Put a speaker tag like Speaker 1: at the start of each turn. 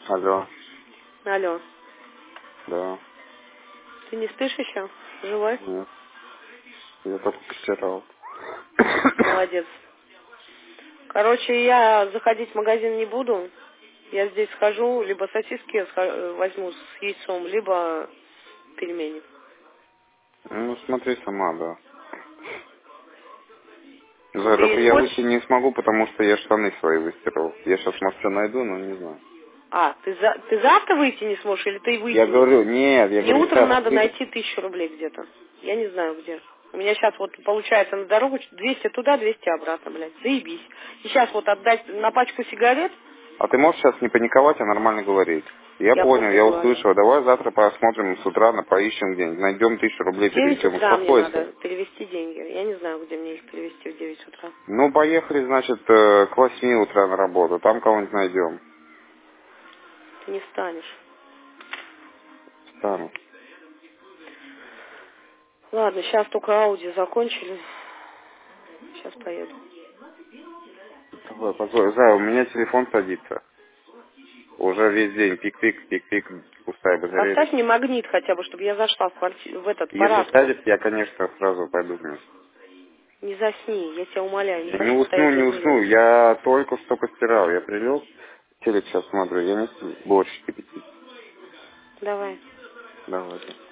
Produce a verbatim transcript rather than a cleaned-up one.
Speaker 1: Алло.
Speaker 2: Алло.
Speaker 1: Да.
Speaker 2: Ты не спишь еще? Живой?
Speaker 1: Нет. Я только постирал.
Speaker 2: Молодец. Короче, я заходить в магазин не буду. Я здесь схожу, либо сосиски схо- возьму с яйцом, либо пельмени.
Speaker 1: Ну, смотри сама, да. Да, только
Speaker 2: Ты
Speaker 1: я
Speaker 2: хочешь?
Speaker 1: выйти не смогу, потому что я штаны свои выстирал. Я сейчас, может, всё найду, но не знаю.
Speaker 2: А, ты, за... ты завтра выйти не сможешь, или ты выйти
Speaker 1: Я
Speaker 2: не...
Speaker 1: говорю, нет, я
Speaker 2: Мне
Speaker 1: говорю,
Speaker 2: утром
Speaker 1: сейчас
Speaker 2: надо
Speaker 1: выйду.
Speaker 2: найти тысячу рублей где-то. Я не знаю где. У меня сейчас вот получается на дорогу двести туда, двести обратно, блядь. Заебись. И сейчас вот отдать на пачку сигарет,
Speaker 1: А ты можешь сейчас не паниковать, а нормально говорить? Я
Speaker 2: я
Speaker 1: понял,
Speaker 2: просто
Speaker 1: я
Speaker 2: говорю.
Speaker 1: услышал. Давай завтра посмотрим с утра, на поищем где-нибудь. Найдем тысячу рублей,
Speaker 2: В девять
Speaker 1: переведем.
Speaker 2: утра мне
Speaker 1: Успокойся.
Speaker 2: надо перевести деньги. Я не знаю, где мне их перевести в девять утра.
Speaker 1: Ну, поехали, значит, э, к восьми утра на работу. Там кого-нибудь найдем.
Speaker 2: Ты не встанешь.
Speaker 1: Стану.
Speaker 2: Ладно, сейчас только Ауди закончили. Сейчас поеду.
Speaker 1: Давай, позволь. Зай, у меня телефон садится. Уже весь день пик-пик, пик-пик, пустая батарея.
Speaker 2: Поставь мне магнит хотя бы, чтобы я зашла в, квартиру, в этот
Speaker 1: Если
Speaker 2: парадку.
Speaker 1: сядет, я, конечно, сразу пойду вниз.
Speaker 2: Не засни, я тебя умоляю, не
Speaker 1: Я не
Speaker 2: хочу
Speaker 1: усну,
Speaker 2: стоять
Speaker 1: не
Speaker 2: за
Speaker 1: усну.
Speaker 2: дверью.
Speaker 1: Я только что постирал. Я прилег, телек сейчас смотрю. Я не сплю. Борщ кипятить.
Speaker 2: Давай.
Speaker 1: Давайте.